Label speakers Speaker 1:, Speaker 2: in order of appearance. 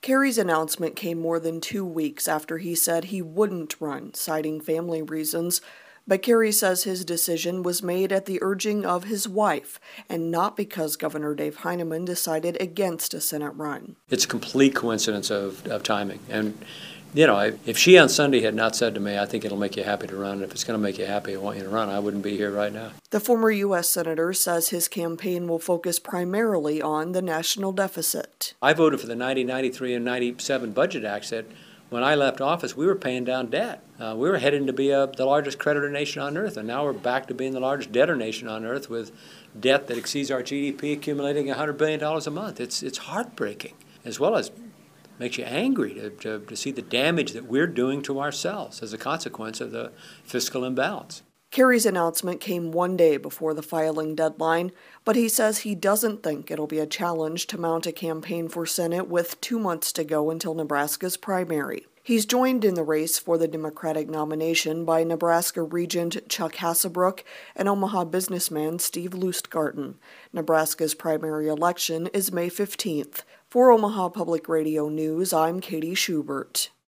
Speaker 1: Kerry's announcement came more than 2 weeks after he said he wouldn't run, citing family reasons. But Kerry says his decision was made at the urging of his wife, and not because Governor Dave Heineman decided against a Senate run.
Speaker 2: It's a complete coincidence of timing. And, if she on Sunday had not said to me, I think it'll make you happy to run, if it's going to make you happy, I want you to run, I wouldn't be here right now.
Speaker 1: The former U.S. Senator says his campaign will focus primarily on the national deficit.
Speaker 2: I voted for the 1993 and 97 Budget Acts that when I left office, we were paying down debt. We were heading to be the largest creditor nation on earth, and now we're back to being the largest debtor nation on earth with debt that exceeds our GDP, accumulating $100 billion a month. It's heartbreaking, as well as makes you angry to see the damage that we're doing to ourselves as a consequence of the fiscal imbalance.
Speaker 1: Kerry's announcement came 1 day before the filing deadline, but he says he doesn't think it'll be a challenge to mount a campaign for Senate with 2 months to go until Nebraska's primary. He's joined in the race for the Democratic nomination by Nebraska Regent Chuck Hassebrook and Omaha businessman Steve Lustgarten. Nebraska's primary election is May 15th. For Omaha Public Radio News, I'm Katie Schubert.